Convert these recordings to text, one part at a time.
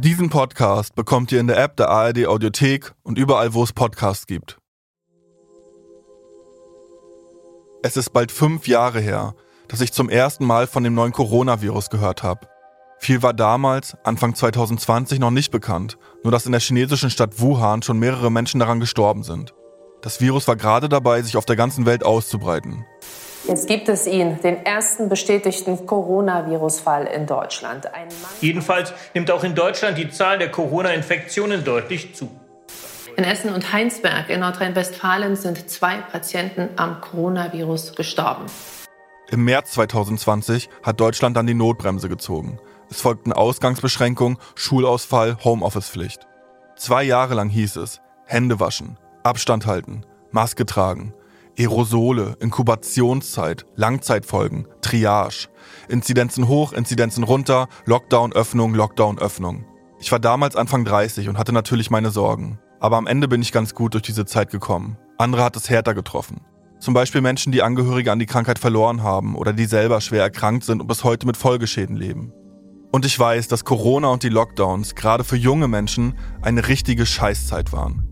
Diesen Podcast bekommt ihr in der App der ARD Audiothek und überall, wo es Podcasts gibt. Es ist bald 5 Jahre her, dass ich zum ersten Mal von dem neuen Coronavirus gehört habe. Viel war damals, Anfang 2020, noch nicht bekannt, nur dass in der chinesischen Stadt Wuhan schon mehrere Menschen daran gestorben sind. Das Virus war gerade dabei, sich auf der ganzen Welt auszubreiten. Jetzt gibt es ihn, den ersten bestätigten Coronavirus-Fall in Deutschland. Jedenfalls nimmt auch in Deutschland die Zahl der Corona-Infektionen deutlich zu. In Essen und Heinsberg in Nordrhein-Westfalen sind 2 Patienten am Coronavirus gestorben. Im März 2020 hat Deutschland dann die Notbremse gezogen. Es folgten Ausgangsbeschränkungen, Schulausfall, Homeoffice-Pflicht. 2 Jahre lang hieß es: Hände waschen, Abstand halten, Maske tragen, Aerosole, Inkubationszeit, Langzeitfolgen, Triage, Inzidenzen hoch, Inzidenzen runter, Lockdown, Öffnung, Lockdown, Öffnung. Ich war damals Anfang 30 und hatte natürlich meine Sorgen. Aber am Ende bin ich ganz gut durch diese Zeit gekommen. Andere hat es härter getroffen. Zum Beispiel Menschen, die Angehörige an die Krankheit verloren haben oder die selber schwer erkrankt sind und bis heute mit Folgeschäden leben. Und ich weiß, dass Corona und die Lockdowns gerade für junge Menschen eine richtige Scheißzeit waren.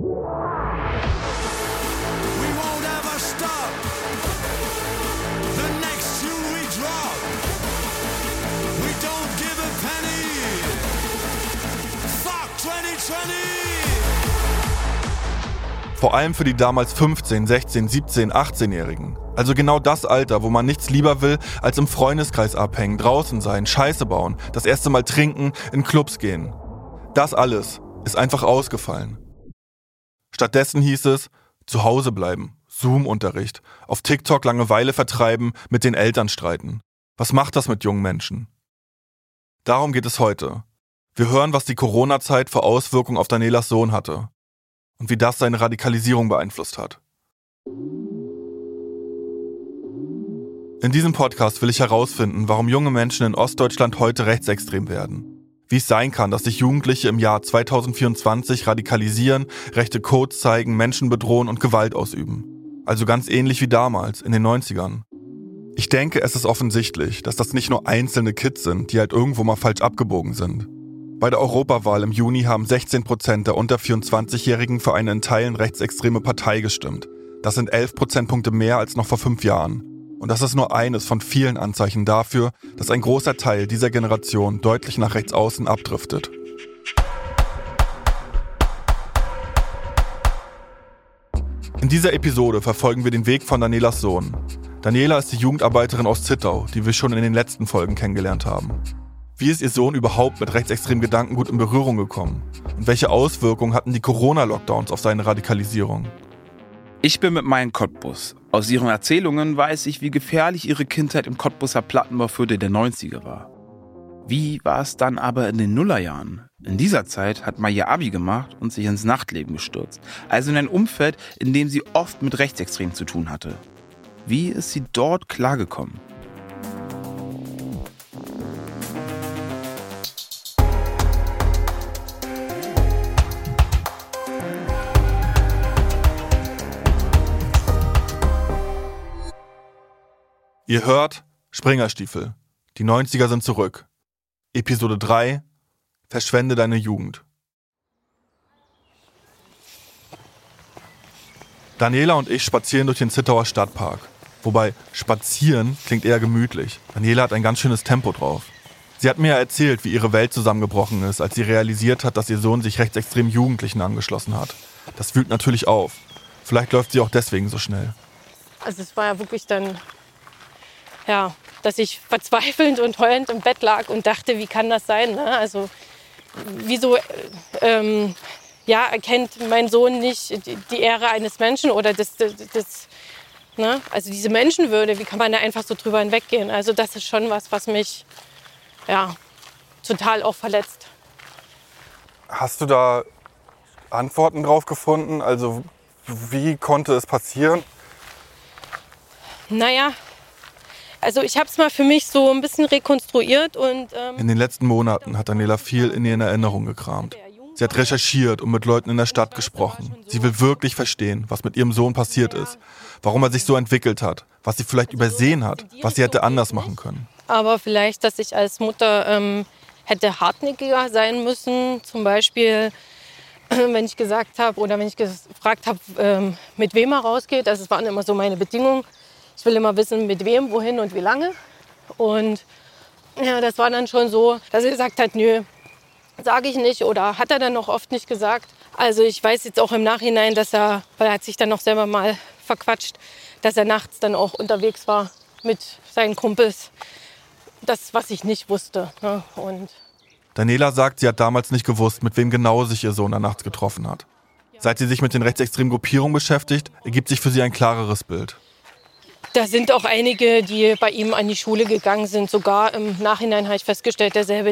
Vor allem für die damals 15, 16, 17, 18-Jährigen. Also genau das Alter, wo man nichts lieber will, als im Freundeskreis abhängen, draußen sein, Scheiße bauen, das erste Mal trinken, in Clubs gehen. Das alles ist einfach ausgefallen. Stattdessen hieß es, zu Hause bleiben, Zoom-Unterricht, auf TikTok Langeweile vertreiben, mit den Eltern streiten. Was macht das mit jungen Menschen? Darum geht es heute. Wir hören, was die Corona-Zeit für Auswirkungen auf Danielas Sohn hatte. Und wie das seine Radikalisierung beeinflusst hat. In diesem Podcast will ich herausfinden, warum junge Menschen in Ostdeutschland heute rechtsextrem werden. Wie es sein kann, dass sich Jugendliche im Jahr 2024 radikalisieren, rechte Codes zeigen, Menschen bedrohen und Gewalt ausüben. Also ganz ähnlich wie damals, in den 90ern. Ich denke, es ist offensichtlich, dass das nicht nur einzelne Kids sind, die halt irgendwo mal falsch abgebogen sind. Bei der Europawahl im Juni haben 16% der unter 24-Jährigen für eine in Teilen rechtsextreme Partei gestimmt. Das sind 11 Prozentpunkte mehr als noch vor 5 Jahren. Und das ist nur eines von vielen Anzeichen dafür, dass ein großer Teil dieser Generation deutlich nach rechts außen abdriftet. In dieser Episode verfolgen wir den Weg von Danielas Sohn. Daniela ist die Jugendarbeiterin aus Zittau, die wir schon in den letzten Folgen kennengelernt haben. Wie ist ihr Sohn überhaupt mit rechtsextremen Gedankengut in Berührung gekommen? Und welche Auswirkungen hatten die Corona-Lockdowns auf seine Radikalisierung? Ich bin mit meinem Cottbus. Aus ihren Erzählungen weiß ich, wie gefährlich ihre Kindheit im Cottbuser Plattenbauviertel der 90er war. Wie war es dann aber in den Nullerjahren? In dieser Zeit hat Maya Abi gemacht und sich ins Nachtleben gestürzt. Also in ein Umfeld, in dem sie oft mit Rechtsextremen zu tun hatte. Wie ist sie dort klargekommen? Ihr hört Springerstiefel. Die 90er sind zurück. Episode 3: Verschwende deine Jugend. Daniela und ich spazieren durch den Zittauer Stadtpark. Wobei spazieren klingt eher gemütlich. Daniela hat ein ganz schönes Tempo drauf. Sie hat mir ja erzählt, wie ihre Welt zusammengebrochen ist, als sie realisiert hat, dass ihr Sohn sich rechtsextremen Jugendlichen angeschlossen hat. Das wühlt natürlich auf. Vielleicht läuft sie auch deswegen so schnell. Also es war ja wirklich dann, dass ich verzweifelnd und heulend im Bett lag und dachte, wie kann das sein? Ne? Also wieso erkennt mein Sohn nicht die Ehre eines Menschen oder also diese Menschenwürde, wie kann man da einfach so drüber hinweggehen? Also das ist schon was mich total auch verletzt. Hast du da Antworten drauf gefunden? Also wie konnte es passieren? Also ich habe es mal für mich so ein bisschen rekonstruiert und in den letzten Monaten hat Daniela viel in ihren Erinnerungen gekramt. Sie hat recherchiert und mit Leuten in der Stadt gesprochen. Sie will wirklich verstehen, was mit ihrem Sohn passiert ist, warum er sich so entwickelt hat, was sie vielleicht übersehen hat, was sie hätte anders machen können. Aber vielleicht, dass ich als Mutter hätte hartnäckiger sein müssen. Zum Beispiel, wenn ich gesagt habe oder wenn ich gefragt habe, mit wem er rausgeht. Also es waren immer so meine Bedingungen. Ich will immer wissen, mit wem, wohin und wie lange. Und ja, das war dann schon so, dass er gesagt hat, nö, sage ich nicht. Oder hat er dann noch oft nicht gesagt. Also ich weiß jetzt auch im Nachhinein, dass weil er hat sich dann noch selber mal verquatscht, dass er nachts dann auch unterwegs war mit seinen Kumpels. Das, was ich nicht wusste. Ne? Und Daniela sagt, sie hat damals nicht gewusst, mit wem genau sich ihr Sohn da nachts getroffen hat. Seit sie sich mit den rechtsextremen Gruppierungen beschäftigt, ergibt sich für sie ein klareres Bild. da sind auch einige, die bei ihm an die Schule gegangen sind. Sogar im Nachhinein habe ich festgestellt, derselbe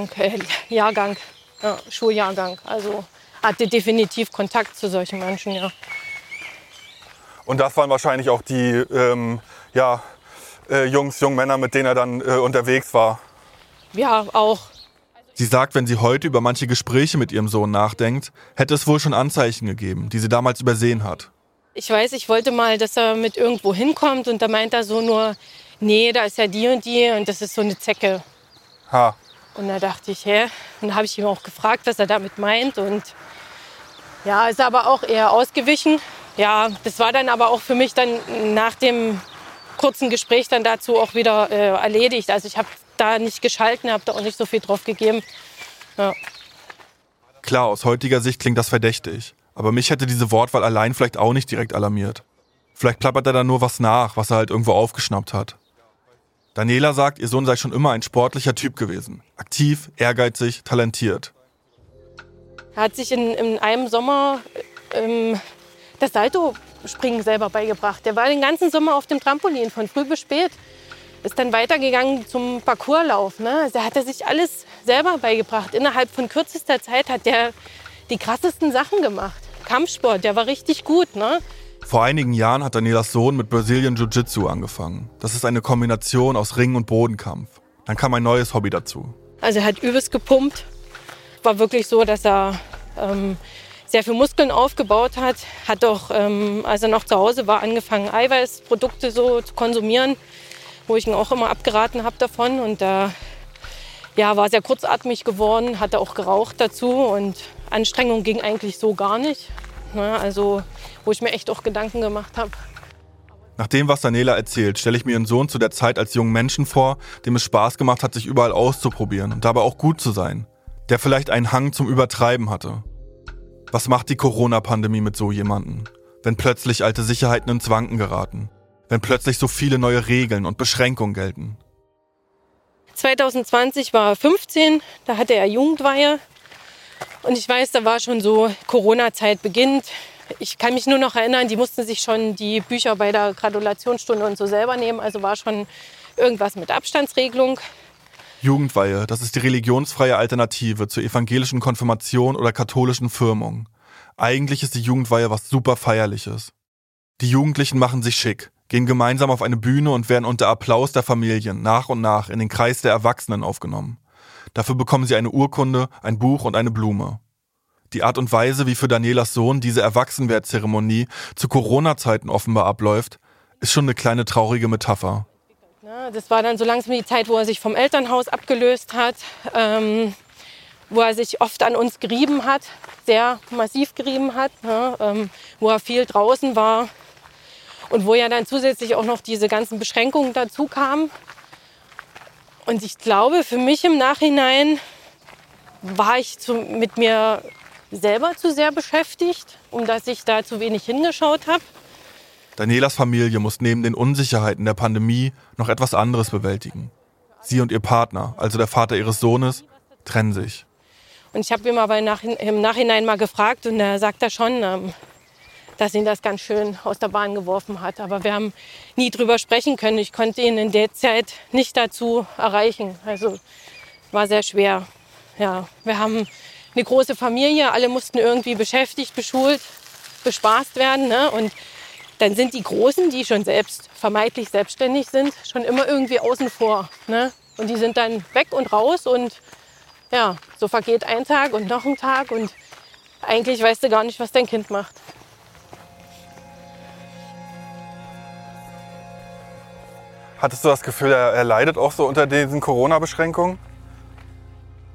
Schuljahrgang. Also hatte definitiv Kontakt zu solchen Menschen, ja. Und das waren wahrscheinlich auch die jungen Männer, mit denen er dann unterwegs war. Ja, auch. Sie sagt, wenn sie heute über manche Gespräche mit ihrem Sohn nachdenkt, hätte es wohl schon Anzeichen gegeben, die sie damals übersehen hat. Ich weiß, ich wollte mal, dass er mit irgendwo hinkommt und da meint er so nur, nee, da ist ja die und das ist so eine Zecke. Ha. Und da dachte ich, hä? Und dann habe ich ihn auch gefragt, was er damit meint und ja, ist aber auch eher ausgewichen. Ja, das war dann aber auch für mich dann nach dem kurzen Gespräch dann dazu auch wieder erledigt. Also ich habe da nicht geschalten, habe da auch nicht so viel drauf gegeben. Ja. Klar, aus heutiger Sicht klingt das verdächtig. Aber mich hätte diese Wortwahl allein vielleicht auch nicht direkt alarmiert. Vielleicht plappert er da nur was nach, was er halt irgendwo aufgeschnappt hat. Daniela sagt, ihr Sohn sei schon immer ein sportlicher Typ gewesen. Aktiv, ehrgeizig, talentiert. Er hat sich in einem Sommer das Saltospringen selber beigebracht. Der war den ganzen Sommer auf dem Trampolin, von früh bis spät. Ist dann weitergegangen zum Parkourlauf. Ne? Also er hatte sich alles selber beigebracht. Innerhalb von kürzester Zeit hat der die krassesten Sachen gemacht. Kampfsport, der war richtig gut. Ne? Vor einigen Jahren hat Danielas Sohn mit Brazilian Jiu-Jitsu angefangen. Das ist eine Kombination aus Ring- und Bodenkampf. Dann kam ein neues Hobby dazu. Also er hat übelst gepumpt. War wirklich so, dass er sehr viel Muskeln aufgebaut hat. Hat auch, als er noch zu Hause war, angefangen, Eiweißprodukte so zu konsumieren, wo ich ihn auch immer abgeraten habe davon. Und war sehr kurzatmig geworden, hatte auch geraucht dazu. Und Anstrengung ging eigentlich so gar nicht. Ne? Also, wo ich mir echt auch Gedanken gemacht habe. Nach dem, was Daniela erzählt, stelle ich mir ihren Sohn zu der Zeit als jungen Menschen vor, dem es Spaß gemacht hat, sich überall auszuprobieren und dabei auch gut zu sein. Der vielleicht einen Hang zum Übertreiben hatte. Was macht die Corona-Pandemie mit so jemandem? Wenn plötzlich alte Sicherheiten ins Wanken geraten? Wenn plötzlich so viele neue Regeln und Beschränkungen gelten? 2020 war er 15, da hatte er Jugendweihe. Und ich weiß, da war schon so, Corona-Zeit beginnt. Ich kann mich nur noch erinnern, die mussten sich schon die Bücher bei der Gratulationsstunde und so selber nehmen. Also war schon irgendwas mit Abstandsregelung. Jugendweihe, das ist die religionsfreie Alternative zur evangelischen Konfirmation oder katholischen Firmung. Eigentlich ist die Jugendweihe was super Feierliches. Die Jugendlichen machen sich schick, gehen gemeinsam auf eine Bühne und werden unter Applaus der Familien nach und nach in den Kreis der Erwachsenen aufgenommen. Dafür bekommen sie eine Urkunde, ein Buch und eine Blume. Die Art und Weise, wie für Danielas Sohn diese Erwachsenwerdzeremonie zu Corona-Zeiten offenbar abläuft, ist schon eine kleine traurige Metapher. Das war dann so langsam die Zeit, wo er sich vom Elternhaus abgelöst hat, wo er sich oft an uns gerieben hat, sehr massiv gerieben hat, wo er viel draußen war und wo ja dann zusätzlich auch noch diese ganzen Beschränkungen dazu kamen. Und ich glaube, für mich im Nachhinein war ich mit mir selber zu sehr beschäftigt, dass ich da zu wenig hingeschaut habe. Danielas Familie muss neben den Unsicherheiten der Pandemie noch etwas anderes bewältigen. Sie und ihr Partner, also der Vater ihres Sohnes, trennen sich. Und ich habe ihn aber im Nachhinein mal gefragt und da sagt er schon, dass ihn das ganz schön aus der Bahn geworfen hat. Aber wir haben nie drüber sprechen können. Ich konnte ihn in der Zeit nicht dazu erreichen. Also war sehr schwer. Ja, wir haben eine große Familie, alle mussten irgendwie beschäftigt, beschult, bespaßt werden. Ne? Und dann sind die Großen, die schon vermeintlich selbstständig sind, schon immer irgendwie außen vor. Ne? Und die sind dann weg und raus und ja, so vergeht ein Tag und noch ein Tag und eigentlich weißt du gar nicht, was dein Kind macht. Hattest du das Gefühl, er leidet auch so unter diesen Corona-Beschränkungen?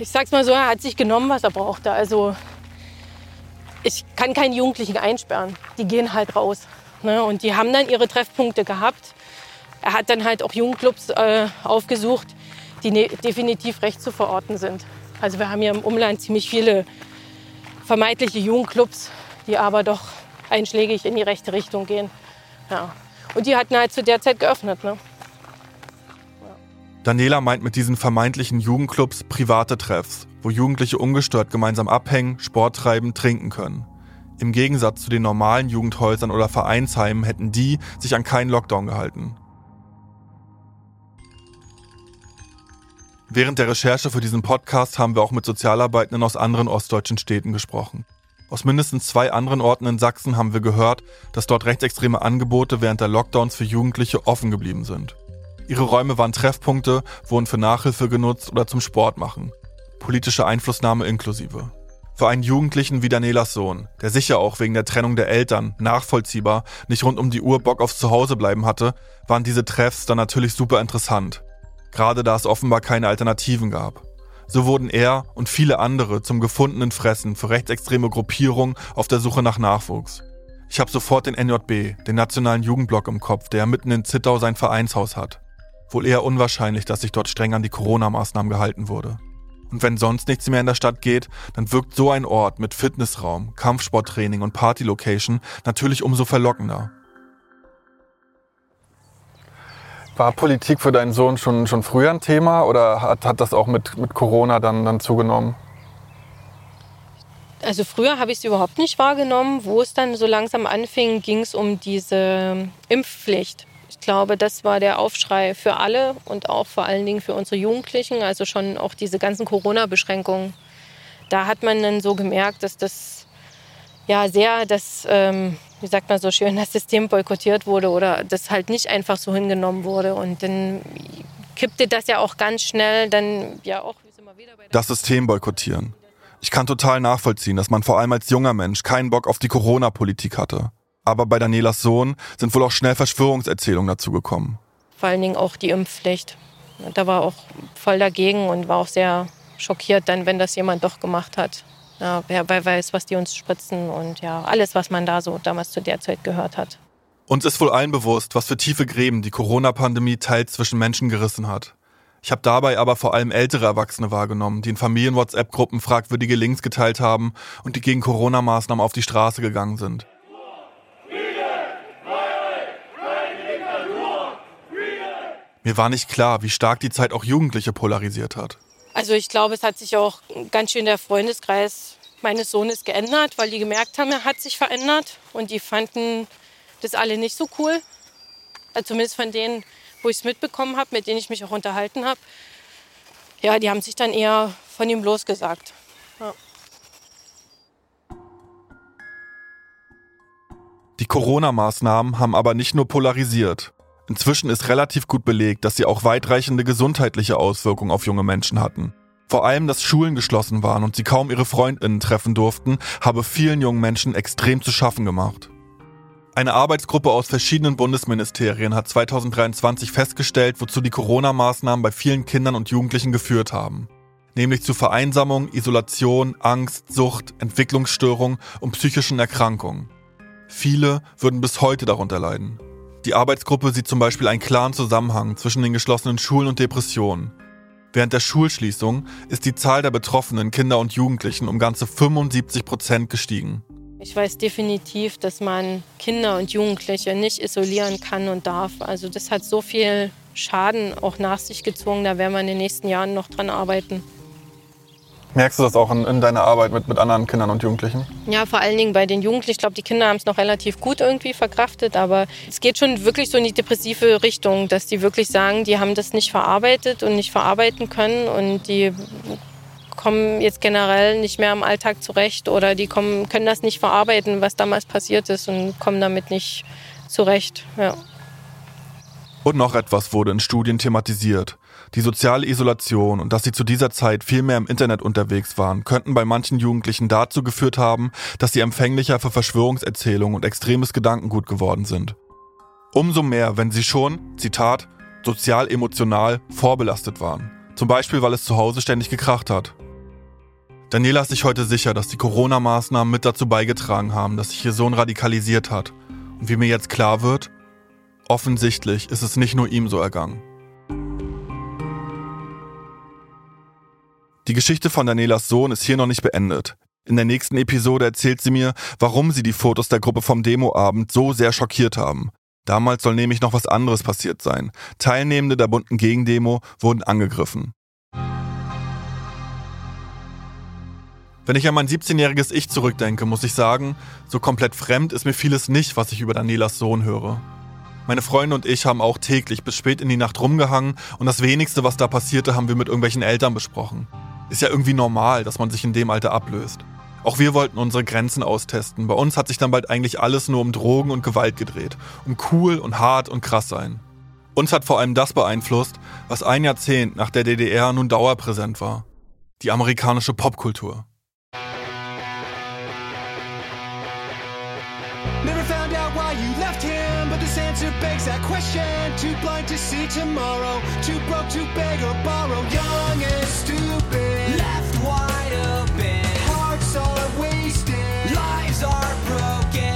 ich sag's mal so, er hat sich genommen, was er brauchte. Also ich kann keine Jugendlichen einsperren. Die gehen halt raus. Ne? Und die haben dann ihre Treffpunkte gehabt. Er hat dann halt auch Jugendclubs aufgesucht, die definitiv recht zu verorten sind. Also wir haben hier im Umland ziemlich viele vermeintliche Jugendclubs, die aber doch einschlägig in die rechte Richtung gehen. Ja. Und die hatten halt zu der Zeit geöffnet. Ne? Daniela meint mit diesen vermeintlichen Jugendclubs private Treffs, wo Jugendliche ungestört gemeinsam abhängen, Sport treiben, trinken können. Im Gegensatz zu den normalen Jugendhäusern oder Vereinsheimen hätten die sich an keinen Lockdown gehalten. Während der Recherche für diesen Podcast haben wir auch mit Sozialarbeitenden aus anderen ostdeutschen Städten gesprochen. Aus mindestens 2 anderen Orten in Sachsen haben wir gehört, dass dort rechtsextreme Angebote während der Lockdowns für Jugendliche offen geblieben sind. Ihre Räume waren Treffpunkte, wurden für Nachhilfe genutzt oder zum Sport machen. Politische Einflussnahme inklusive. Für einen Jugendlichen wie Danielas Sohn, der sicher auch wegen der Trennung der Eltern, nachvollziehbar, nicht rund um die Uhr Bock aufs Zuhausebleiben hatte, waren diese Treffs dann natürlich super interessant. Gerade da es offenbar keine Alternativen gab. So wurden er und viele andere zum gefundenen Fressen für rechtsextreme Gruppierungen auf der Suche nach Nachwuchs. Ich habe sofort den NJB, den Nationalen Jugendblock im Kopf, der mitten in Zittau sein Vereinshaus hat. Wohl eher unwahrscheinlich, dass sich dort streng an die Corona-Maßnahmen gehalten wurde. Und wenn sonst nichts mehr in der Stadt geht, dann wirkt so ein Ort mit Fitnessraum, Kampfsporttraining und Partylocation natürlich umso verlockender. War Politik für deinen Sohn schon früher ein Thema oder hat das auch mit Corona dann zugenommen? Also früher habe ich es überhaupt nicht wahrgenommen. Wo es dann so langsam anfing, ging es um diese Impfpflicht. Ich glaube, das war der Aufschrei für alle und auch vor allen Dingen für unsere Jugendlichen. Also schon auch diese ganzen Corona-Beschränkungen. Da hat man dann so gemerkt, dass das ja sehr wie sagt man so schön, das System boykottiert wurde oder das halt nicht einfach so hingenommen wurde. Und dann kippte das ja auch ganz schnell dann ja auch. Das System boykottieren. Ich kann total nachvollziehen, dass man vor allem als junger Mensch keinen Bock auf die Corona-Politik hatte. Aber bei Danielas Sohn sind wohl auch schnell Verschwörungserzählungen dazugekommen. Vor allen Dingen auch die Impfpflicht. Da war auch voll dagegen und war auch sehr schockiert dann, wenn das jemand doch gemacht hat. Ja, wer weiß, was die uns spritzen und ja, alles, was man da so damals zu der Zeit gehört hat. Uns ist wohl allen bewusst, was für tiefe Gräben die Corona-Pandemie teils zwischen Menschen gerissen hat. Ich habe dabei aber vor allem ältere Erwachsene wahrgenommen, die in Familien-WhatsApp-Gruppen fragwürdige Links geteilt haben und die gegen Corona-Maßnahmen auf die Straße gegangen sind. Mir war nicht klar, wie stark die Zeit auch Jugendliche polarisiert hat. Also ich glaube, es hat sich auch ganz schön der Freundeskreis meines Sohnes geändert, weil die gemerkt haben, er hat sich verändert und die fanden das alle nicht so cool. Also zumindest von denen, wo ich es mitbekommen habe, mit denen ich mich auch unterhalten habe. Ja, die haben sich dann eher von ihm losgesagt. Ja. Die Corona-Maßnahmen haben aber nicht nur polarisiert. Inzwischen ist relativ gut belegt, dass sie auch weitreichende gesundheitliche Auswirkungen auf junge Menschen hatten. Vor allem, dass Schulen geschlossen waren und sie kaum ihre FreundInnen treffen durften, habe vielen jungen Menschen extrem zu schaffen gemacht. Eine Arbeitsgruppe aus verschiedenen Bundesministerien hat 2023 festgestellt, wozu die Corona-Maßnahmen bei vielen Kindern und Jugendlichen geführt haben. Nämlich zu Vereinsamung, Isolation, Angst, Sucht, Entwicklungsstörung und psychischen Erkrankungen. Viele würden bis heute darunter leiden. Die Arbeitsgruppe sieht zum Beispiel einen klaren Zusammenhang zwischen den geschlossenen Schulen und Depressionen. Während der Schulschließung ist die Zahl der betroffenen Kinder und Jugendlichen um ganze 75% gestiegen. Ich weiß definitiv, dass man Kinder und Jugendliche nicht isolieren kann und darf. Also das hat so viel Schaden auch nach sich gezogen, da werden wir in den nächsten Jahren noch dran arbeiten. Merkst du das auch in deiner Arbeit mit anderen Kindern und Jugendlichen? Ja, vor allen Dingen bei den Jugendlichen. Ich glaube, die Kinder haben es noch relativ gut irgendwie verkraftet, aber es geht schon wirklich so in die depressive Richtung, dass die wirklich sagen, die haben das nicht verarbeitet und nicht verarbeiten können und die kommen jetzt generell nicht mehr im Alltag zurecht oder die können das nicht verarbeiten, was damals passiert ist und kommen damit nicht zurecht. Ja. Und noch etwas wurde in Studien thematisiert. Die soziale Isolation und dass sie zu dieser Zeit viel mehr im Internet unterwegs waren, könnten bei manchen Jugendlichen dazu geführt haben, dass sie empfänglicher für Verschwörungserzählungen und extremes Gedankengut geworden sind. Umso mehr, wenn sie schon, Zitat, sozial-emotional vorbelastet waren. Zum Beispiel, weil es zu Hause ständig gekracht hat. Daniela ist sich heute sicher, dass die Corona-Maßnahmen mit dazu beigetragen haben, dass sich ihr Sohn radikalisiert hat. Und wie mir jetzt klar wird, offensichtlich ist es nicht nur ihm so ergangen. Die Geschichte von Danielas Sohn ist hier noch nicht beendet. In der nächsten Episode erzählt sie mir, warum sie die Fotos der Gruppe vom Demoabend so sehr schockiert haben. Damals soll nämlich noch was anderes passiert sein. Teilnehmende der bunten Gegendemo wurden angegriffen. Wenn ich an mein 17-jähriges Ich zurückdenke, muss ich sagen, so komplett fremd ist mir vieles nicht, was ich über Danielas Sohn höre. Meine Freunde und ich haben auch täglich bis spät in die Nacht rumgehangen und das Wenigste, was da passierte, haben wir mit irgendwelchen Eltern besprochen. Ist ja irgendwie normal, dass man sich in dem Alter ablöst. Auch wir wollten unsere Grenzen austesten. Bei uns hat sich dann bald eigentlich alles nur um Drogen und Gewalt gedreht. Um cool und hart und krass sein. Uns hat vor allem das beeinflusst, was ein Jahrzehnt nach der DDR nun dauerpräsent war. Die amerikanische Popkultur. Never found out why you left him, but this answer begs that question. Too blind to see tomorrow, too broke to beg or borrow. Young and stupid, left wide open. Hearts are wasted, lives are broken.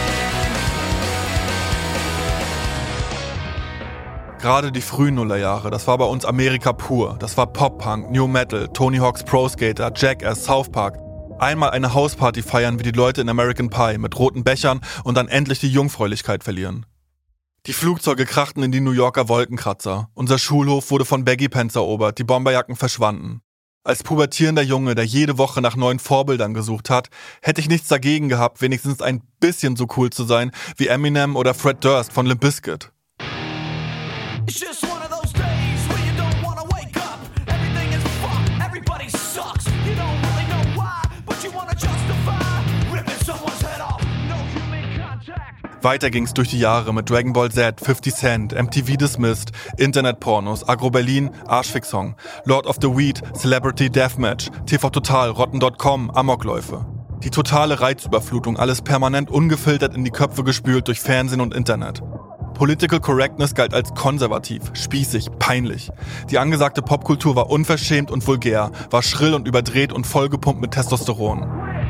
Gerade die frühen Nullerjahre, das war bei uns Amerika pur. Das war Pop-Punk, New Metal, Tony Hawk's Pro Skater, Jackass, South Park. Einmal eine Hausparty feiern wie die Leute in American Pie mit roten Bechern und dann endlich die Jungfräulichkeit verlieren. Die Flugzeuge krachten in die New Yorker Wolkenkratzer. Unser Schulhof wurde von Baggy-Pants erobert, die Bomberjacken verschwanden. Als pubertierender Junge, der jede Woche nach neuen Vorbildern gesucht hat, hätte ich nichts dagegen gehabt, wenigstens ein bisschen so cool zu sein wie Eminem oder Fred Durst von Limp Bizkit. It's just one of those days where you don't wanna wake up. Everything is fucked, everybody sucks. You don't really know why, but you wanna justify ripping someone's head off. No human contact. Weiter ging's durch die Jahre mit Dragon Ball Z, 50 Cent, MTV Dismissed, Internetpornos, Agro Berlin, Arschfix-Song, Lord of the Weed, Celebrity Deathmatch, TV Total, Rotten.com, Amokläufe. Die totale Reizüberflutung, alles permanent ungefiltert in die Köpfe gespült durch Fernsehen und Internet. Political Correctness galt als konservativ, spießig, peinlich. Die angesagte Popkultur war unverschämt und vulgär, war schrill und überdreht und vollgepumpt mit Testosteron.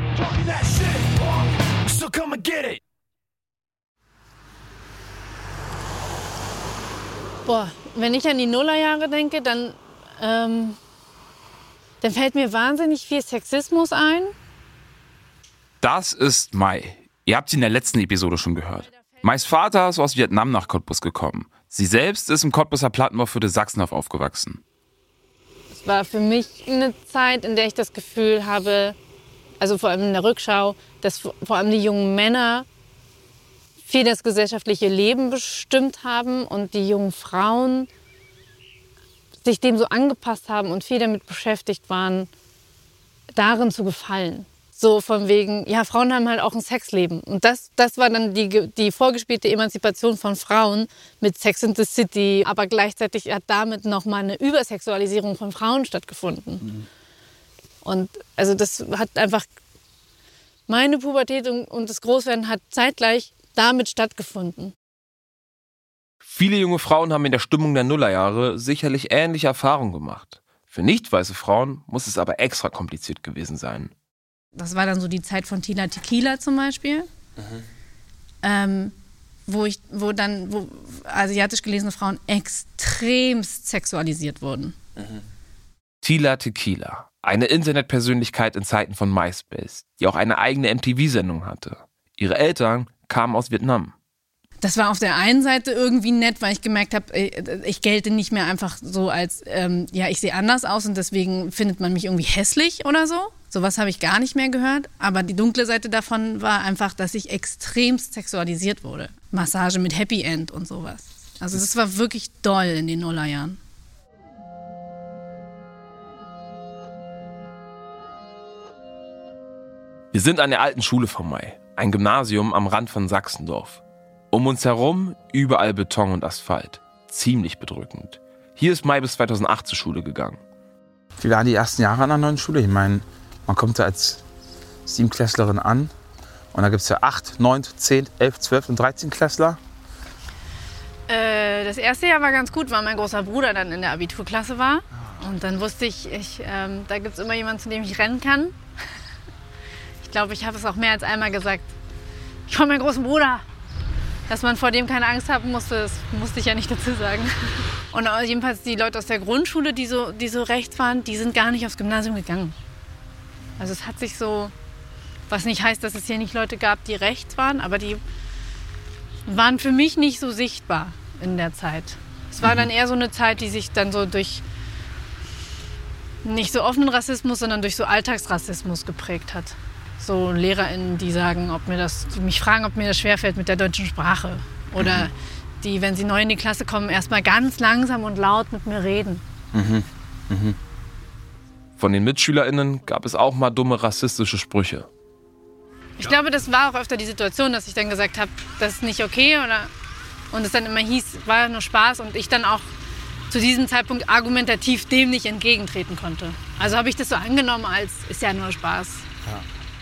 Boah, wenn ich an die Nullerjahre denke, dann fällt mir wahnsinnig viel Sexismus ein. Das ist Mai. Ihr habt sie in der letzten Episode schon gehört. Mais Vater ist aus Vietnam nach Cottbus gekommen. Sie selbst ist im Cottbuser Plattenbauviertel Sachsenhof aufgewachsen. Es war für mich eine Zeit, in der ich das Gefühl habe, also vor allem in der Rückschau, dass vor allem die jungen Männer viel das gesellschaftliche Leben bestimmt haben und die jungen Frauen sich dem so angepasst haben und viel damit beschäftigt waren, darin zu gefallen. So von wegen, ja, Frauen haben halt auch ein Sexleben. Und das war dann die vorgespielte Emanzipation von Frauen mit Sex and the City. Aber gleichzeitig hat damit nochmal eine Übersexualisierung von Frauen stattgefunden. Mhm. Und also das hat einfach, meine Pubertät und das Großwerden hat zeitgleich damit stattgefunden. Viele junge Frauen haben in der Stimmung der Nullerjahre sicherlich ähnliche Erfahrungen gemacht. Für nicht weiße Frauen muss es aber extra kompliziert gewesen sein. Das war dann so die Zeit von Tila Tequila zum Beispiel, wo asiatisch gelesene Frauen extremst sexualisiert wurden. Tila Tequila, eine Internetpersönlichkeit in Zeiten von MySpace, die auch eine eigene MTV-Sendung hatte. Ihre Eltern kamen aus Vietnam. Das war auf der einen Seite irgendwie nett, weil ich gemerkt habe, ich gelte nicht mehr einfach so als, ich sehe anders aus und deswegen findet man mich irgendwie hässlich oder so. Sowas habe ich gar nicht mehr gehört. Aber die dunkle Seite davon war einfach, dass ich extremst sexualisiert wurde. Massage mit Happy End und sowas. Also das war wirklich doll in den Nullerjahren. Wir sind an der alten Schule von Mai, ein Gymnasium am Rand von Sachsendorf. Um uns herum überall Beton und Asphalt. Ziemlich bedrückend. Hier ist Mai bis 2008 zur Schule gegangen. Wie waren die ersten Jahre an der neuen Schule? Ich meine, man kommt da als 7-Klässlerin an und da gibt es ja 8, 9, 10, 11, 12 und 13 Klässler. Das erste Jahr war ganz gut, weil mein großer Bruder dann in der Abiturklasse war. Und dann wusste ich, da gibt es immer jemanden, zu dem ich rennen kann. Ich glaube, ich habe es auch mehr als einmal gesagt. Ich habe meinen großen Bruder. Dass man vor dem keine Angst haben musste, das musste ich ja nicht dazu sagen. Und jedenfalls die Leute aus der Grundschule, die so rechts waren, die sind gar nicht aufs Gymnasium gegangen. Also es hat sich so, was nicht heißt, dass es hier nicht Leute gab, die rechts waren, aber die waren für mich nicht so sichtbar in der Zeit. Es war dann eher so eine Zeit, die sich dann so durch nicht so offenen Rassismus, sondern durch so Alltagsrassismus geprägt hat. So LehrerInnen, die sagen, die mich fragen, ob mir das schwerfällt mit der deutschen Sprache. Oder die, wenn sie neu in die Klasse kommen, erstmal ganz langsam und laut mit mir reden. Von den MitschülerInnen gab es auch mal dumme rassistische Sprüche. Ich glaube, das war auch öfter die Situation, dass ich dann gesagt habe, das ist nicht okay. Und es dann immer hieß, war nur Spaß. Und ich dann auch zu diesem Zeitpunkt argumentativ dem nicht entgegentreten konnte. Also habe ich das so angenommen als, ist ja nur Spaß. Ja.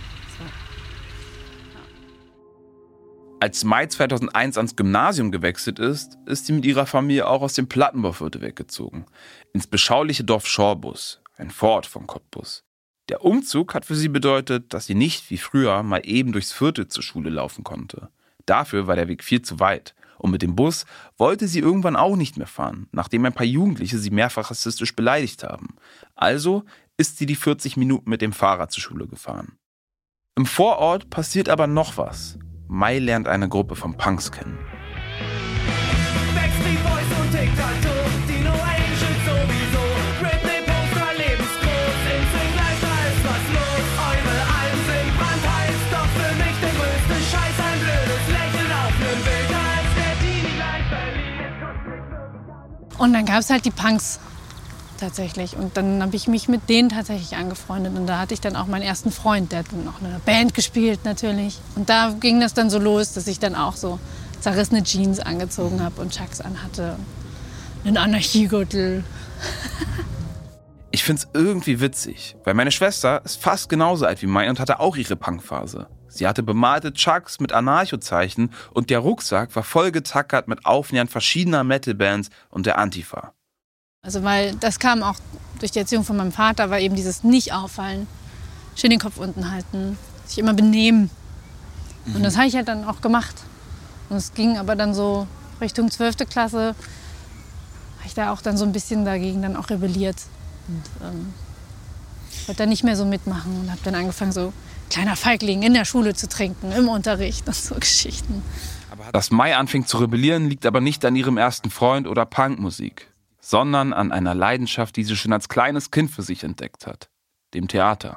Als Mai 2001 ans Gymnasium gewechselt ist sie mit ihrer Familie auch aus dem Plattenbauviertel weggezogen. Ins beschauliche Dorf Schorbus, ein Vorort von Cottbus. Der Umzug hat für sie bedeutet, dass sie nicht wie früher mal eben durchs Viertel zur Schule laufen konnte. Dafür war der Weg viel zu weit. Und mit dem Bus wollte sie irgendwann auch nicht mehr fahren, nachdem ein paar Jugendliche sie mehrfach rassistisch beleidigt haben. Also ist sie die 40 Minuten mit dem Fahrrad zur Schule gefahren. Im Vorort passiert aber noch was. Mai lernt eine Gruppe von Punks kennen. Backstreet Boys und Tic-Tac-Toe, die No Angels sowieso. Britney-Poster lebensgroß, in Swing Life, da ist was los. Eure Alben sind brandheiß, doch für mich der größte Scheiß. Ein blödes Lächeln auf nem Bild, als der Teenie gleich verliert. Und dann gab es halt die Punks tatsächlich. Und dann habe ich mich mit denen tatsächlich angefreundet. Und da hatte ich dann auch meinen ersten Freund, der hat dann auch eine Band gespielt natürlich. Und da ging das dann so los, dass ich dann auch so zerrissene Jeans angezogen habe und Chucks anhatte. Einen Anarchiegürtel. Ich find's irgendwie witzig, weil meine Schwester ist fast genauso alt wie Mai und hatte auch ihre Punkphase. Sie hatte bemalte Chucks mit Anarcho-Zeichen und der Rucksack war voll getackert mit Aufnähern verschiedener Metal-Bands und der Antifa. Also weil das kam auch durch die Erziehung von meinem Vater, war eben dieses nicht auffallen, schön den Kopf unten halten, sich immer benehmen. Und das habe ich halt dann auch gemacht. Und es ging aber dann so Richtung 12. Klasse, habe ich da auch dann so ein bisschen dagegen dann auch rebelliert. Und wollte dann nicht mehr so mitmachen und habe dann angefangen, so kleiner Feigling in der Schule zu trinken, im Unterricht und so Geschichten. Dass Mai anfing zu rebellieren, liegt aber nicht an ihrem ersten Freund oder Punkmusik, sondern an einer Leidenschaft, die sie schon als kleines Kind für sich entdeckt hat, dem Theater.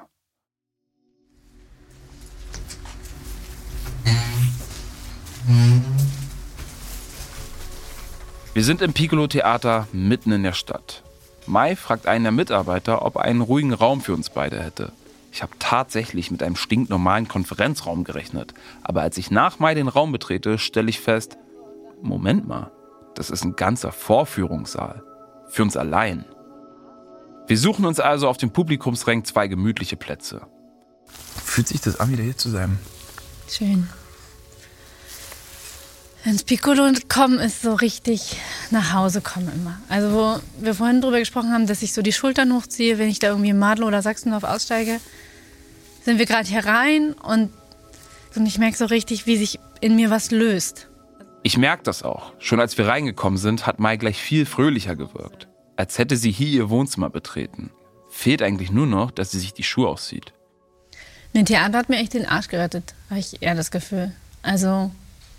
Wir sind im Piccolo-Theater mitten in der Stadt. Mai fragt einen der Mitarbeiter, ob er einen ruhigen Raum für uns beide hätte. Ich habe tatsächlich mit einem stinknormalen Konferenzraum gerechnet, aber als ich nach Mai den Raum betrete, stelle ich fest, Moment mal, das ist ein ganzer Vorführungssaal. Für uns allein. Wir suchen uns also auf dem Publikumsrängen 2 gemütliche Plätze. Fühlt sich das an, wieder hier zu sein? Schön. Ins Piccolo kommen ist so richtig nach Hause kommen immer. Also wo wir vorhin drüber gesprochen haben, dass ich so die Schultern hochziehe, wenn ich da irgendwie in Madlow oder Sachsendorf aussteige, sind wir gerade hier rein und ich merke so richtig, wie sich in mir was löst. Ich merke das auch. Schon als wir reingekommen sind, hat Mai gleich viel fröhlicher gewirkt. Als hätte sie hier ihr Wohnzimmer betreten. Fehlt eigentlich nur noch, dass sie sich die Schuhe auszieht. Ein Theater hat mir echt den Arsch gerettet, habe ich eher das Gefühl. Also,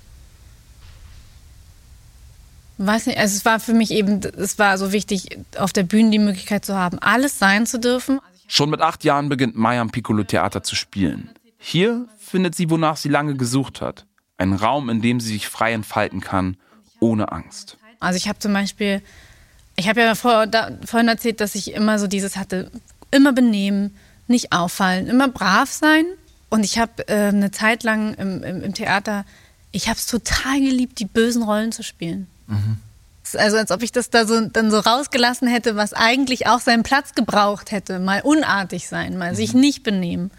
weiß nicht, also es war für mich eben, es war so wichtig, auf der Bühne die Möglichkeit zu haben, alles sein zu dürfen. Schon mit 8 Jahren beginnt Mai am Piccolo-Theater zu spielen. Hier findet sie, wonach sie lange gesucht hat. Ein Raum, in dem sie sich frei entfalten kann, ohne Angst. Also ich habe zum Beispiel, ich habe ja vorhin erzählt, dass ich immer so dieses hatte, immer benehmen, nicht auffallen, immer brav sein. Und ich habe eine Zeit lang im Theater, ich habe es total geliebt, die bösen Rollen zu spielen. Mhm. Also als ob ich das da dann so rausgelassen hätte, was eigentlich auch seinen Platz gebraucht hätte. Mal unartig sein, mal sich nicht benehmen.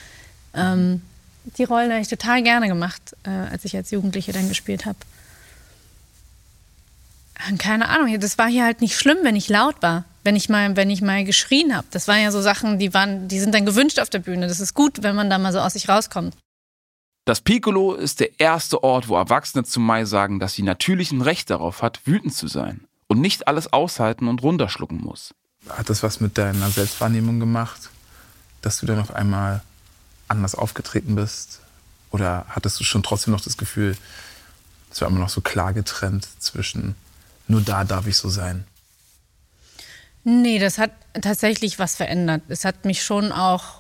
Die Rollen habe ich total gerne gemacht, als ich als Jugendliche dann gespielt habe. Keine Ahnung, das war hier halt nicht schlimm, wenn ich laut war. wenn ich mal geschrien habe. Das waren ja so Sachen, die sind dann gewünscht auf der Bühne. Das ist gut, wenn man da mal so aus sich rauskommt. Das Piccolo ist der erste Ort, wo Erwachsene zu Mai sagen, dass sie natürlich ein Recht darauf hat, wütend zu sein und nicht alles aushalten und runterschlucken muss. Hat das was mit deiner Selbstwahrnehmung gemacht, dass du dann auf einmal anders aufgetreten bist? Oder hattest du schon trotzdem noch das Gefühl, es war immer noch so klar getrennt zwischen nur da darf ich so sein? Nee, das hat tatsächlich was verändert. Es hat mich schon auch,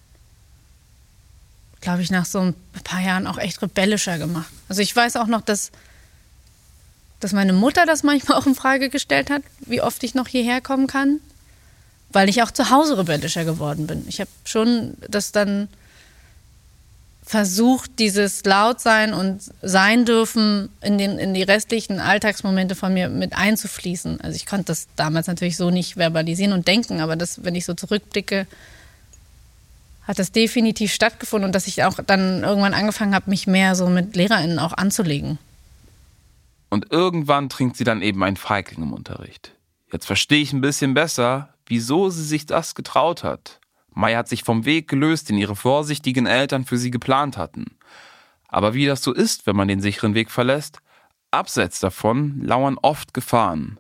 glaube ich, nach so ein paar Jahren auch echt rebellischer gemacht. Also ich weiß auch noch, dass meine Mutter das manchmal auch in Frage gestellt hat, wie oft ich noch hierher kommen kann, weil ich auch zu Hause rebellischer geworden bin. Ich habe schon das dann versucht, dieses Lautsein und sein dürfen in die restlichen Alltagsmomente von mir mit einzufließen. Also ich konnte das damals natürlich so nicht verbalisieren und denken, aber das, wenn ich so zurückblicke, hat das definitiv stattgefunden und dass ich auch dann irgendwann angefangen habe, mich mehr so mit LehrerInnen auch anzulegen. Und irgendwann trinkt sie dann eben ein Feigling im Unterricht. Jetzt verstehe ich ein bisschen besser, wieso sie sich das getraut hat. Mai hat sich vom Weg gelöst, den ihre vorsichtigen Eltern für sie geplant hatten. Aber wie das so ist, wenn man den sicheren Weg verlässt, abseits davon lauern oft Gefahren.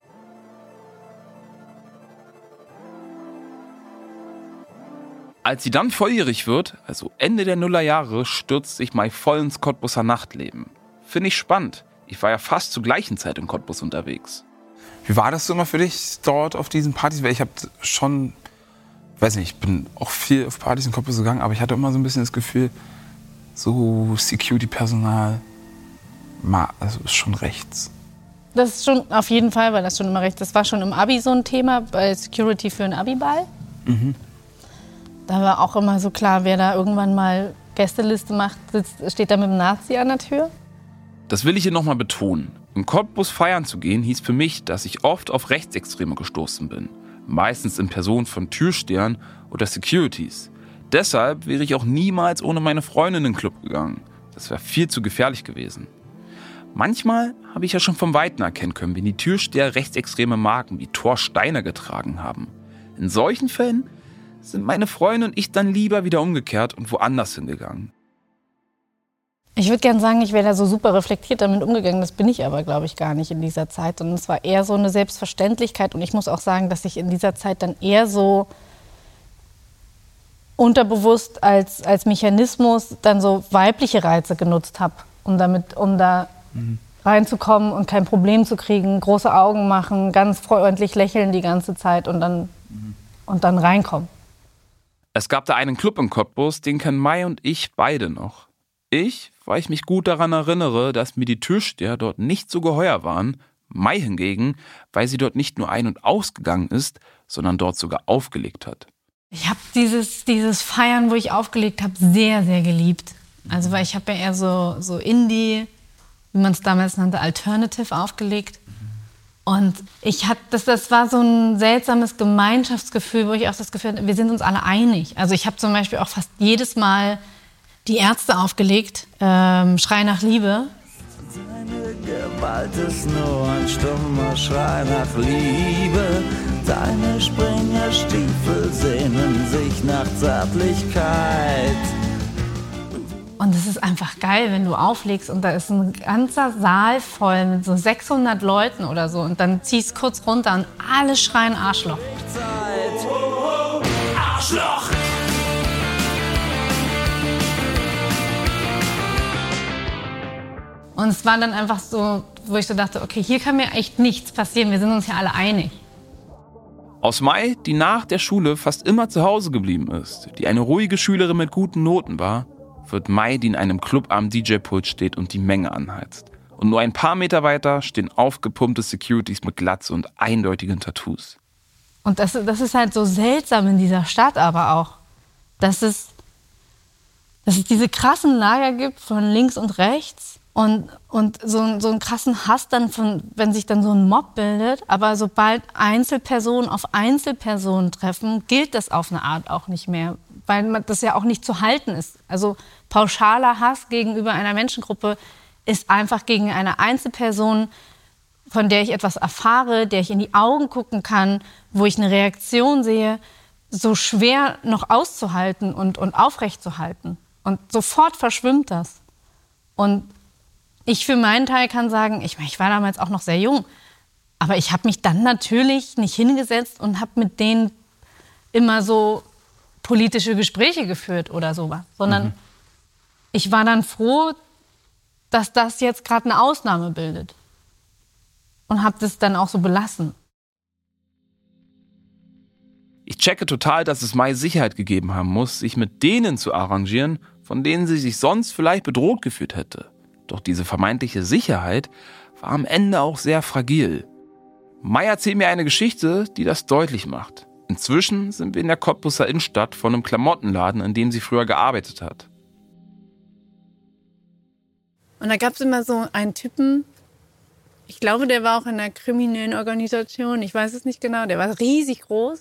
Als sie dann volljährig wird, also Ende der Nullerjahre, stürzt sich Mai voll ins Cottbuser Nachtleben. Finde ich spannend. Ich war ja fast zur gleichen Zeit in Cottbus unterwegs. Wie war das so immer für dich dort auf diesen Partys? Weil ich habe schon, weiß nicht, ich bin auch viel auf Partys in Cottbus gegangen, aber ich hatte immer so ein bisschen das Gefühl, so Security-Personal, also ist schon rechts. Das ist schon, auf jeden Fall war das schon immer rechts. Das war schon im Abi so ein Thema, bei Security für einen Abiball. Mhm. Da war auch immer so klar, wer da irgendwann mal Gästeliste macht, steht da mit dem Nazi an der Tür. Das will ich hier nochmal betonen. In Cottbus feiern zu gehen, hieß für mich, dass ich oft auf Rechtsextreme gestoßen bin. Meistens in Person von Türstehern oder Securities. Deshalb wäre ich auch niemals ohne meine Freundin in den Club gegangen. Das wäre viel zu gefährlich gewesen. Manchmal habe ich ja schon vom Weiten erkennen können, wenn die Türsteher rechtsextreme Marken wie Thor Steiner getragen haben. In solchen Fällen sind meine Freundin und ich dann lieber wieder umgekehrt und woanders hingegangen. Ich würde gerne sagen, ich wäre da so super reflektiert damit umgegangen. Das bin ich aber, glaube ich, gar nicht in dieser Zeit. Und es war eher so eine Selbstverständlichkeit. Und ich muss auch sagen, dass ich in dieser Zeit dann eher so unterbewusst als Mechanismus dann so weibliche Reize genutzt habe, um da reinzukommen und kein Problem zu kriegen, große Augen machen, ganz freundlich lächeln die ganze Zeit und dann reinkommen. Es gab da einen Club in Cottbus, den kennen Mai und ich beide noch. Ich, weil ich mich gut daran erinnere, dass mir die Türsteher dort nicht so geheuer waren. Mai hingegen, weil sie dort nicht nur ein- und ausgegangen ist, sondern dort sogar aufgelegt hat. Ich habe dieses Feiern, wo ich aufgelegt habe, sehr, sehr geliebt. Also weil ich habe ja eher so Indie, wie man es damals nannte, Alternative aufgelegt. Und das war so ein seltsames Gemeinschaftsgefühl, wo ich auch das Gefühl hatte, wir sind uns alle einig. Also ich habe zum Beispiel auch fast jedes Mal die Ärzte aufgelegt, Schrei nach Liebe. Deine Gewalt ist nur ein stummer Schrei nach Liebe. Deine Springerstiefel sehnen sich nach Zärtlichkeit. Und es ist einfach geil, wenn du auflegst und da ist ein ganzer Saal voll mit so 600 Leuten oder so. Und dann ziehst du kurz runter und alle schreien Arschloch. Arschloch! Und es war dann einfach so, wo ich so dachte, okay, hier kann mir echt nichts passieren, wir sind uns ja alle einig. Aus Mai, die nach der Schule fast immer zu Hause geblieben ist, die eine ruhige Schülerin mit guten Noten war, wird Mai, die in einem Club am DJ-Pult steht und die Menge anheizt. Und nur ein paar Meter weiter stehen aufgepumpte Securities mit Glatze und eindeutigen Tattoos. Und das ist halt so seltsam in dieser Stadt aber auch, dass es diese krassen Lager gibt von links und rechts und so einen krassen Hass dann, wenn sich dann so ein Mob bildet. Aber sobald Einzelpersonen auf Einzelpersonen treffen, gilt das auf eine Art auch nicht mehr, weil das ja auch nicht zu halten ist. Also pauschaler Hass gegenüber einer Menschengruppe ist einfach gegen eine Einzelperson von der ich etwas erfahre, der ich in die Augen gucken kann, wo ich eine Reaktion sehe, so schwer noch auszuhalten und aufrechtzuhalten. Und sofort verschwimmt das. Und ich für meinen Teil kann sagen, ich war damals auch noch sehr jung, aber ich habe mich dann natürlich nicht hingesetzt und habe mit denen immer so politische Gespräche geführt oder sowas, sondern ich war dann froh, dass das jetzt gerade eine Ausnahme bildet. Und habe das dann auch so belassen. Ich checke total, dass es Mai Sicherheit gegeben haben muss, sich mit denen zu arrangieren, von denen sie sich sonst vielleicht bedroht gefühlt hätte. Doch diese vermeintliche Sicherheit war am Ende auch sehr fragil. Mai erzählt mir eine Geschichte, die das deutlich macht. Inzwischen sind wir in der Cottbuser Innenstadt von einem Klamottenladen, in dem sie früher gearbeitet hat. Und da gab es immer so einen Typen, ich glaube, der war auch in einer kriminellen Organisation, ich weiß es nicht genau, der war riesig groß.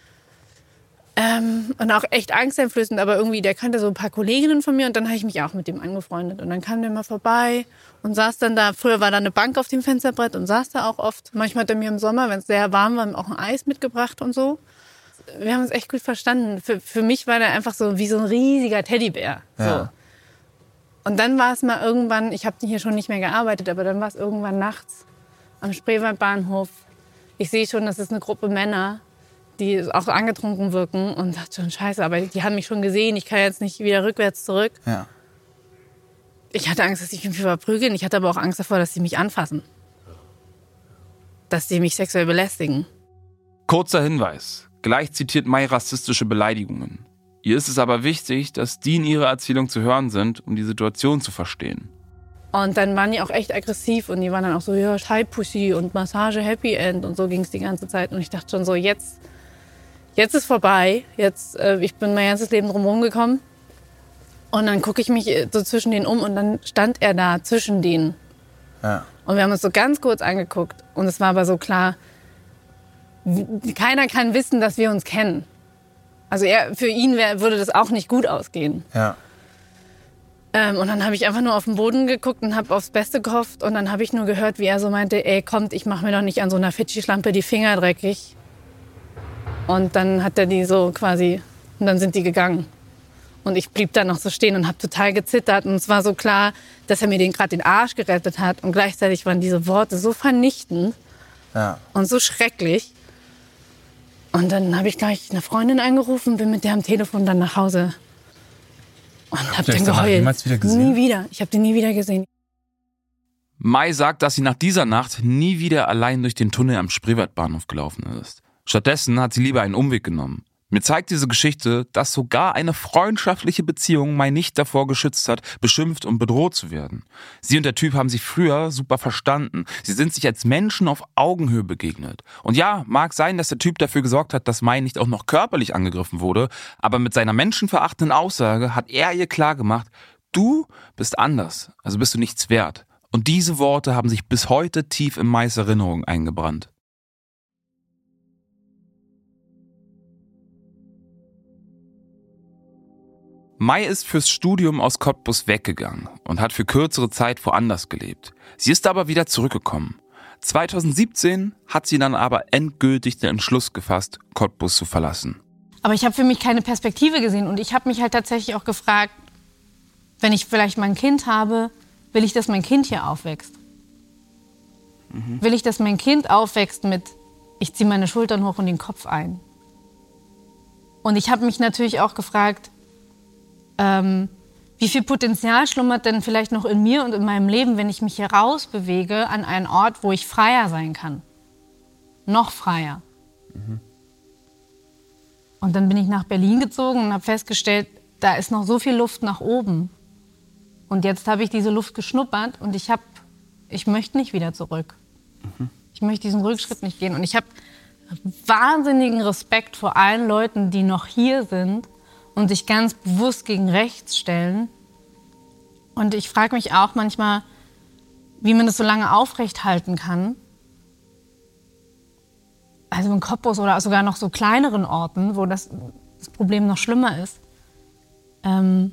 Und auch echt angsteinflößend, aber irgendwie, der kannte so ein paar Kolleginnen von mir und dann habe ich mich auch mit dem angefreundet. Und dann kam der mal vorbei und saß dann da, früher war da eine Bank auf dem Fensterbrett und saß da auch oft. Manchmal hat er mir im Sommer, wenn es sehr warm war, auch ein Eis mitgebracht und so. Wir haben uns echt gut verstanden. Für mich war der einfach so wie so ein riesiger Teddybär. Ja. So. Und dann war es mal irgendwann, ich habe hier schon nicht mehr gearbeitet, aber dann war es irgendwann nachts am Spreewaldbahnhof. Ich sehe schon, das ist eine Gruppe Männer, die auch angetrunken wirken und dachte schon, scheiße, aber die haben mich schon gesehen, ich kann jetzt nicht wieder rückwärts zurück. Ja. Ich hatte Angst, dass ich mich verprügeln, ich hatte aber auch Angst davor, dass sie mich anfassen. Dass sie mich sexuell belästigen. Kurzer Hinweis. Gleich zitiert Mai rassistische Beleidigungen. Ihr ist es aber wichtig, dass die in ihrer Erzählung zu hören sind, um die Situation zu verstehen. Und dann waren die auch echt aggressiv und die waren dann auch so, ja, Scheipussy und Massage Happy End und so ging es die ganze Zeit. Und ich dachte schon so, jetzt ist vorbei, ich bin mein ganzes Leben drumherum gekommen. Und dann gucke ich mich so zwischen denen um und dann stand er da zwischen denen. Ja. Und wir haben uns so ganz kurz angeguckt und es war aber so klar, keiner kann wissen, dass wir uns kennen. Also für ihn würde das auch nicht gut ausgehen. Ja. Und dann habe ich einfach nur auf den Boden geguckt und habe aufs Beste gehofft. Und dann habe ich nur gehört, wie er so meinte, ey, kommt, ich mache mir doch nicht an so einer Fidschi-Schlampe die Finger dreckig. Und dann hat er die so quasi, und dann sind die gegangen. Und ich blieb da noch so stehen und habe total gezittert. Und es war so klar, dass er mir gerade den Arsch gerettet hat. Und gleichzeitig waren diese Worte so vernichtend und so schrecklich. Und dann habe ich gleich eine Freundin angerufen, bin mit der am Telefon dann nach Hause. Und hab den geheult. Jemals wieder gesehen? Nie wieder. Ich habe den nie wieder gesehen. Mai sagt, dass sie nach dieser Nacht nie wieder allein durch den Tunnel am Spreewaldbahnhof gelaufen ist. Stattdessen hat sie lieber einen Umweg genommen. Mir zeigt diese Geschichte, dass sogar eine freundschaftliche Beziehung Mai nicht davor geschützt hat, beschimpft und bedroht zu werden. Sie und der Typ haben sich früher super verstanden. Sie sind sich als Menschen auf Augenhöhe begegnet. Und ja, mag sein, dass der Typ dafür gesorgt hat, dass Mai nicht auch noch körperlich angegriffen wurde, aber mit seiner menschenverachtenden Aussage hat er ihr klargemacht, du bist anders, also bist du nichts wert. Und diese Worte haben sich bis heute tief in Mais Erinnerung eingebrannt. Mai ist fürs Studium aus Cottbus weggegangen und hat für kürzere Zeit woanders gelebt. Sie ist aber wieder zurückgekommen. 2017 hat sie dann aber endgültig den Entschluss gefasst, Cottbus zu verlassen. Aber ich habe für mich keine Perspektive gesehen und ich habe mich halt tatsächlich auch gefragt, wenn ich vielleicht mal ein Kind habe, will ich, dass mein Kind hier aufwächst? Will ich, dass mein Kind aufwächst mit, ich ziehe meine Schultern hoch und den Kopf ein? Und ich habe mich natürlich auch gefragt, wie viel Potenzial schlummert denn vielleicht noch in mir und in meinem Leben, wenn ich mich hier rausbewege an einen Ort, wo ich freier sein kann? Noch freier. Und dann bin ich nach Berlin gezogen und habe festgestellt, da ist noch so viel Luft nach oben. Und jetzt habe ich diese Luft geschnuppert und ich möchte nicht wieder zurück. Ich möchte diesen Rückschritt nicht gehen. Und ich habe wahnsinnigen Respekt vor allen Leuten, die noch hier sind und sich ganz bewusst gegen rechts stellen. Und ich frage mich auch manchmal, wie man das so lange aufrechthalten kann. Also in Cottbus oder sogar noch so kleineren Orten, wo das Problem noch schlimmer ist. Und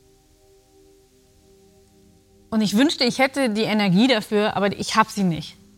ich wünschte, ich hätte die Energie dafür, aber ich habe sie nicht.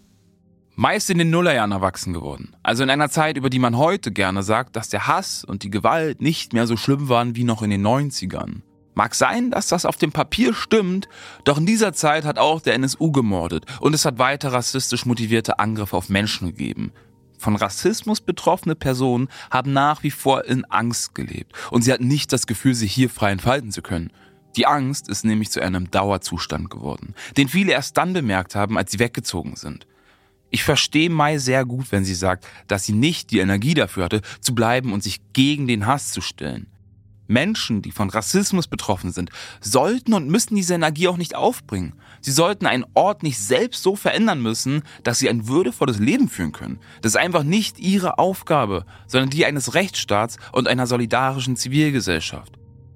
Mai ist in den Nullerjahren erwachsen geworden. Also in einer Zeit, über die man heute gerne sagt, dass der Hass und die Gewalt nicht mehr so schlimm waren wie noch in den 90ern. Mag sein, dass das auf dem Papier stimmt, doch in dieser Zeit hat auch der NSU gemordet und es hat weiter rassistisch motivierte Angriffe auf Menschen gegeben. Von Rassismus betroffene Personen haben nach wie vor in Angst gelebt und sie hatten nicht das Gefühl, sich hier frei entfalten zu können. Die Angst ist nämlich zu einem Dauerzustand geworden, den viele erst dann bemerkt haben, als sie weggezogen sind. Ich verstehe Mai sehr gut, wenn sie sagt, dass sie nicht die Energie dafür hatte, zu bleiben und sich gegen den Hass zu stellen. Menschen, die von Rassismus betroffen sind, sollten und müssen diese Energie auch nicht aufbringen. Sie sollten einen Ort nicht selbst so verändern müssen, dass sie ein würdevolles Leben führen können. Das ist einfach nicht ihre Aufgabe, sondern die eines Rechtsstaats und einer solidarischen Zivilgesellschaft.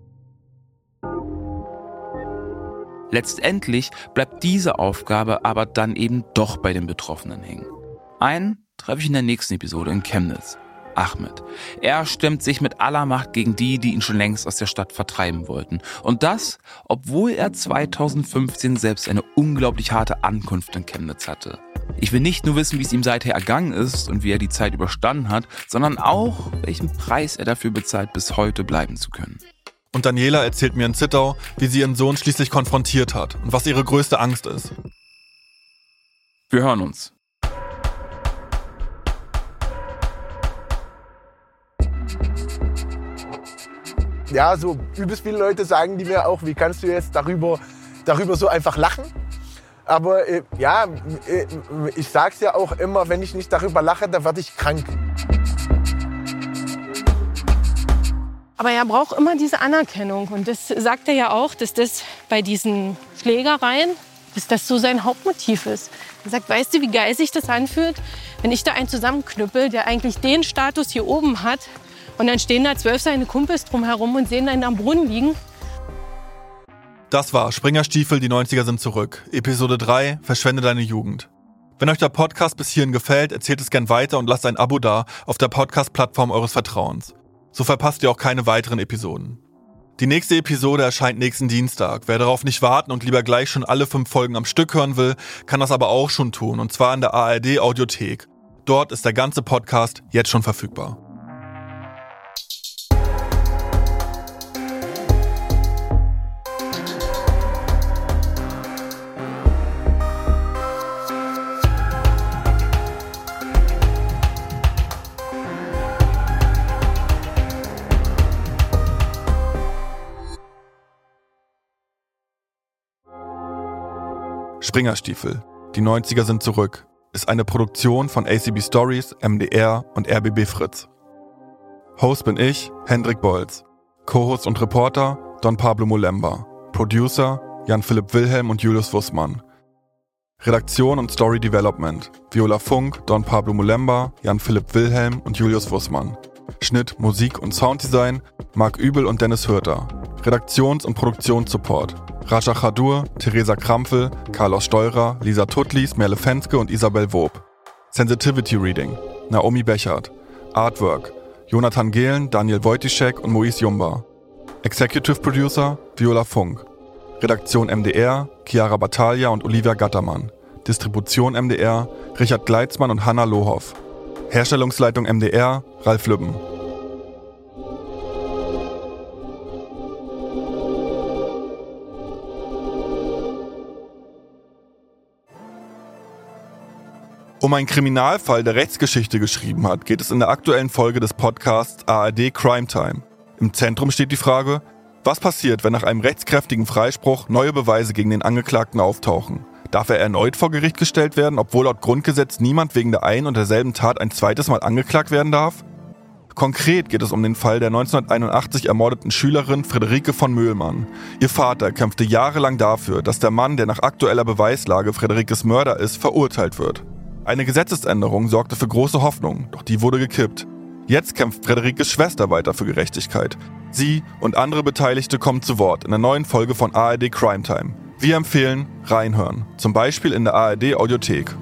Letztendlich bleibt diese Aufgabe aber dann eben doch bei den Betroffenen hängen. Einen treffe ich in der nächsten Episode in Chemnitz. Ahmed. Er stemmt sich mit aller Macht gegen die ihn schon längst aus der Stadt vertreiben wollten. Und das, obwohl er 2015 selbst eine unglaublich harte Ankunft in Chemnitz hatte. Ich will nicht nur wissen, wie es ihm seither ergangen ist und wie er die Zeit überstanden hat, sondern auch, welchen Preis er dafür bezahlt, bis heute bleiben zu können. Und Daniela erzählt mir in Zittau, wie sie ihren Sohn schließlich konfrontiert hat und was ihre größte Angst ist. Wir hören uns. Ja, so übelst viele Leute sagen die mir auch, wie kannst du jetzt darüber so einfach lachen? Aber ich sag's ja auch immer, wenn ich nicht darüber lache, dann werde ich krank. Aber er braucht immer diese Anerkennung. Und das sagt er ja auch, dass das bei diesen Schlägereien, dass das so sein Hauptmotiv ist. Er sagt, weißt du, wie geil sich das anfühlt, wenn ich da einen zusammenknüppel, der eigentlich den Status hier oben hat. Und dann stehen da 12 seine Kumpels drumherum und sehen einen am Brunnen liegen. Das war Springerstiefel, die 90er sind zurück. Episode 3, Verschwende deine Jugend. Wenn euch der Podcast bis hierhin gefällt, erzählt es gern weiter und lasst ein Abo da auf der Podcast-Plattform eures Vertrauens. So verpasst ihr auch keine weiteren Episoden. Die nächste Episode erscheint nächsten Dienstag. Wer darauf nicht warten und lieber gleich schon alle 5 Folgen am Stück hören will, kann das aber auch schon tun, und zwar in der ARD Audiothek. Dort ist der ganze Podcast jetzt schon verfügbar. Springerstiefel, die 90er sind zurück, ist eine Produktion von ACB Stories, MDR und RBB Fritz. Host bin ich, Hendrik Bolz. Co-Host und Reporter Don Pablo Molemba. Producer Jan-Philipp Wilhelm und Julius Wussmann. Redaktion und Story Development Viola Funk, Don Pablo Molemba, Jan-Philipp Wilhelm und Julius Wussmann. Schnitt, Musik und Sounddesign Marc Übel und Dennis Hürter. Redaktions- und Produktionssupport Raja Khadur, Theresa Krampfel, Carlos Steurer, Lisa Tutlis, Merle Fenske und Isabel Wob. Sensitivity Reading Naomi Bechert. Artwork Jonathan Gehlen, Daniel Wojciszek und Mois Jumba. Executive Producer Viola Funk. Redaktion MDR Chiara Battaglia und Olivia Gattermann. Distribution MDR Richard Gleitzmann und Hanna Lohoff. Herstellungsleitung MDR Ralf Lübben. Um einen Kriminalfall der Rechtsgeschichte geschrieben hat, geht es in der aktuellen Folge des Podcasts ARD Crime Time. Im Zentrum steht die Frage, was passiert, wenn nach einem rechtskräftigen Freispruch neue Beweise gegen den Angeklagten auftauchen? Darf er erneut vor Gericht gestellt werden, obwohl laut Grundgesetz niemand wegen der ein und derselben Tat ein zweites Mal angeklagt werden darf? Konkret geht es um den Fall der 1981 ermordeten Schülerin Friederike von Möhlmann. Ihr Vater kämpfte jahrelang dafür, dass der Mann, der nach aktueller Beweislage Friederikes Mörder ist, verurteilt wird. Eine Gesetzesänderung sorgte für große Hoffnung, doch die wurde gekippt. Jetzt kämpft Friederikes Schwester weiter für Gerechtigkeit. Sie und andere Beteiligte kommen zu Wort in der neuen Folge von ARD Crime Time. Wir empfehlen, reinhören. Zum Beispiel in der ARD Audiothek.